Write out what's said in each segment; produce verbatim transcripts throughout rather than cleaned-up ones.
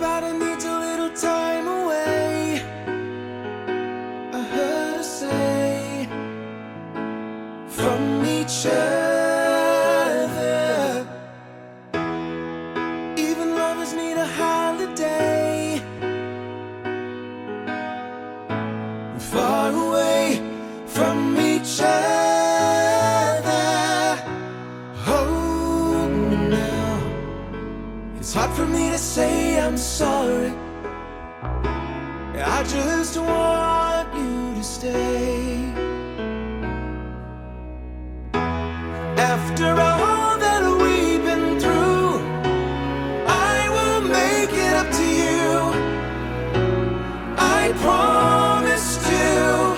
Everybody needs a little time away, I heard her say, from each other. Even lovers need a holiday, far away from each other. Hold me now. It's hard for me to say I'm sorry. I just want you to stay. After all that we've been through, I will make it up to you, I promise to.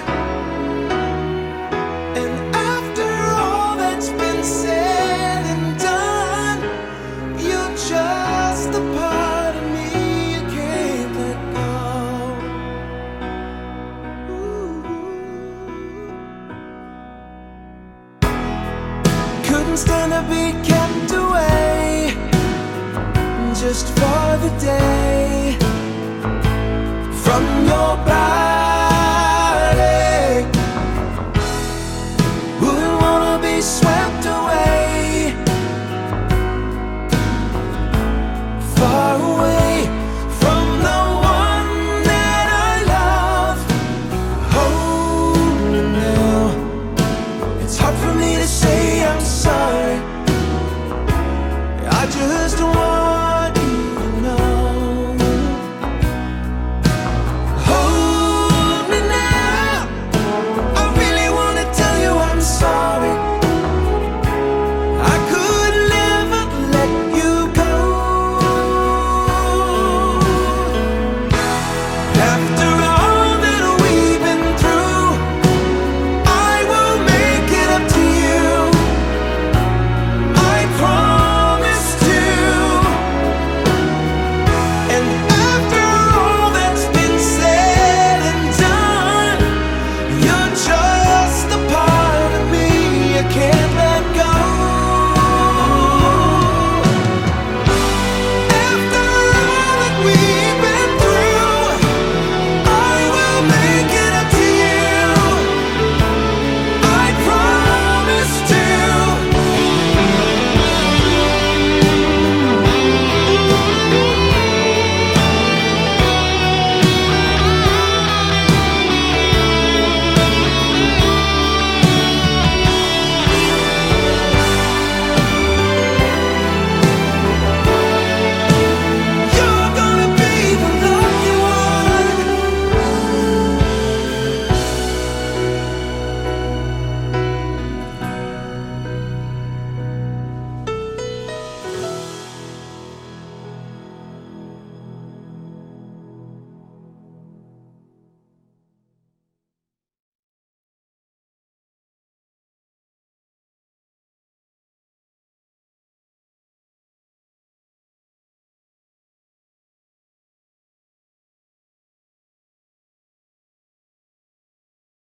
And after all that's been said and done, you're just the part of me you can't let go. Ooh. Couldn't stand to be kept away just for the day from your body.